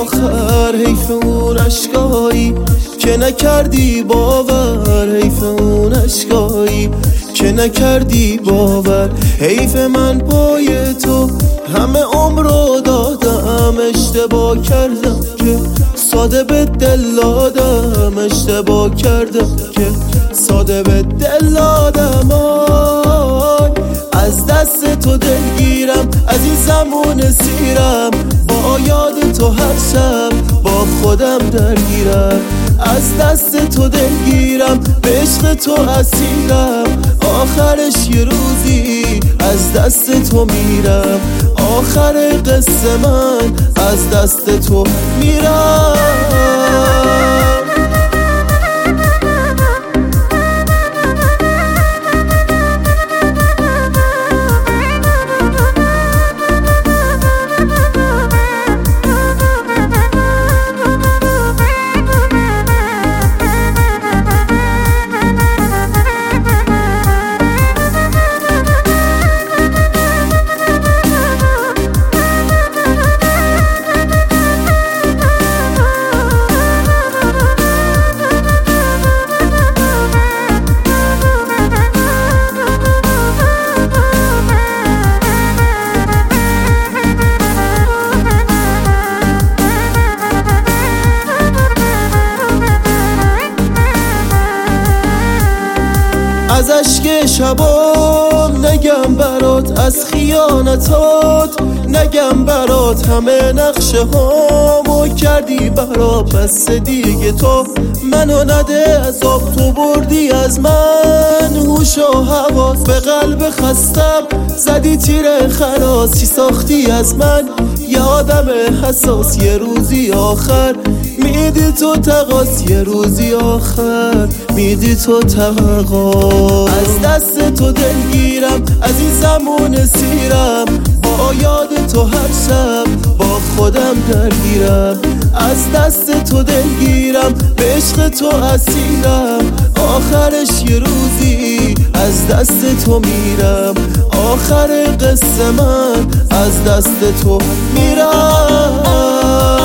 آخر حیف اون اشکایی که نکردی باور، حیف اون اشکایی که نکردی باور. حیف من پای تو همه عمر رو دادم، اشتباه کردم که ساده به دل دادم، اشتباه کردم که ساده به دل دادم. از دست تو دلگیرم، عزیزم و نسیرم، با یاد تو هر شب با خودم درگیرم. از دست تو دلگیرم، به عشق تو اسیرم، آخرش یه روزی از دست تو میرم. آخر قصه من از دست تو میرم. از اشک شبام نگم برات، از خیانتات نگم برات، همه نقشه هامو کردی برا. بس دیگه تو منو نده عذاب، تو بردی از من هوش و حواس. به قلب خستم زدی تیر خلاصی، ساختی از من یه آدم حساس. یه روزی آخر میدی تو تقاس، یه روزی آخر میدی تو تقاس. از دست تو دلگیرم، عزیزم و نسیرم، با یاد تو هر شب با خودم درگیرم. از دست تو دلگیرم، به عشق تو اسیرم، آخرش یه روزی از دست تو میرم. آخر قصه من از دست تو میرم.